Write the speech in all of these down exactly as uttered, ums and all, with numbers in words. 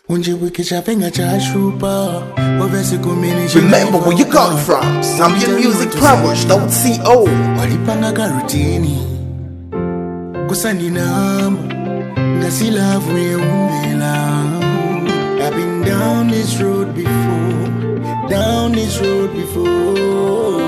Remember where you come from. Zambian Music Plumbers dot co. Walipanga rutini kusandinamba ngasilavu yeumbela. I've been down this road before, down this road before.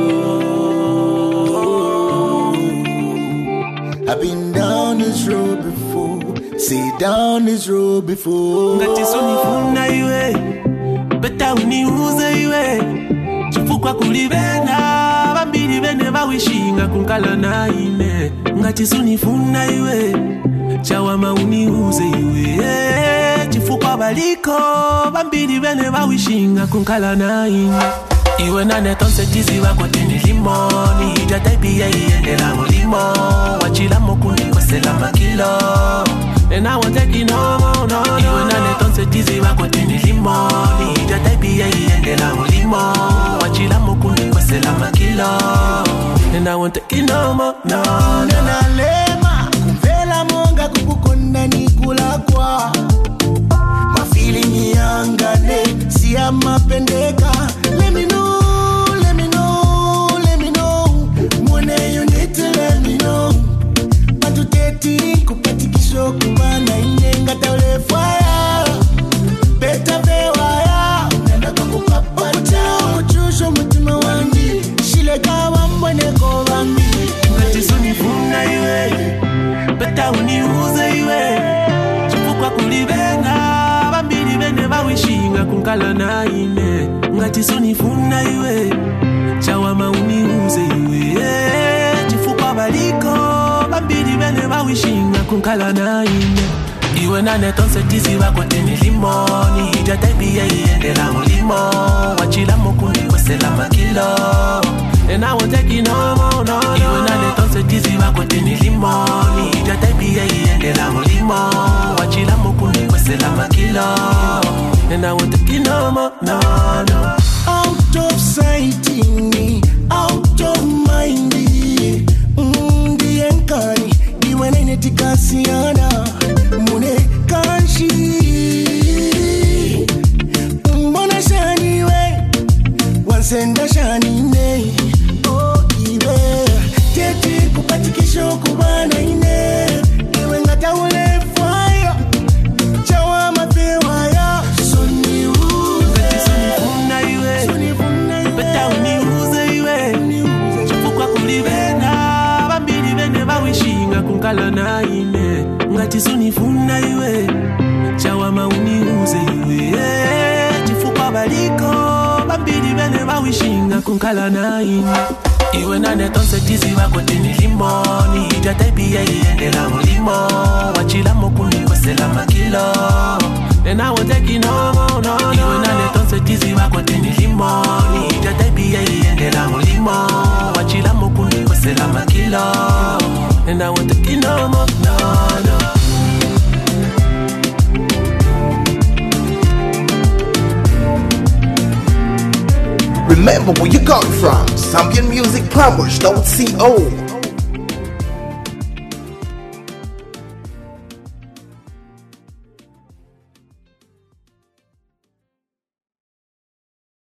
I've been down this road before, say down this road before. Ngati sonifuna iwe, beta uniuze iwe. Chifukwa kulibena, bambiri bene bawishinga kunkala na ine. Ngati sonifuna iwe, chawama uniuze iwe. Chifukwa baliko, bambiri bene bawishinga kunkala na ine. Iwe nane tonse tizi wako tini limoni. Jata ipi ya iende la molimo. Wachila mokuni kwa sela makilo. And I won't take you no more, no, no. Iwe nane tonse tizi wako tini limoni. Jata ipi ya iende la molimo. Wachila mokuni kwa sela makilo. And I won't take you no more, no, no. Nana lema, kumvela monga kukukonda nikula kwa. My feeling yangane, siya mapendeka. Let me know. Kubana inenga taule fire beta bewaya nenda kukupapa chao chusho mutima wangi shile kawa mbone ko wangi. Ngati sonifuna iwe beta uniuze iwe. Chifukwa kulibena bambiri bene bawishinga kunkala na ine. Ngati sonifuna iwe chawama uniuze iwe. Chifukwa baliko bambiri bene bawishinga kunkala na ine. Iwe nane tonse tizi wako tini limoni. Jata ipi ya iende la molimo. Wachila mokuni kwa sela makilo. And I won't take you no more, no, no. Iwe nane tonse tizi wako tini limoni. Jata ipi ya iende la molimo. Wachila mokuni kwa sela makilo. And I won't take you no more, no, no. Out of sight in me, out of mind. Mm, the enkari, the when I need to kasiana, mune kanshi. Mbona shani we, wansenda shani ne. Oh iwe, tete kupatikisho kubana ine. Iwe ngata ule fire, chawa mapewa ya. Soni uze, sonifuna iwe, beta uniuze iwe. Chifukwa kulibena bambiri bene bawishinga kunkala na ine. Ngati sonifuna iwe, chawama uniuze iwe. Chifukwa baliko bambiri bene bawishinga kunkala na ine. Iwe nane tonse tizi wako tini limoni. Jata ipi ya iende la molimo. Wachila mokuni kwa sela makilo. And I won't take you no more, no, no. Iwe nane tonse tizi wako tini limoni. Jata ipi ya iende la molimo. Wachila mokuni kwa sela makilo. And I won't take you no more, no, no. Remember where you come from. Zambian Music Plumbers dot co.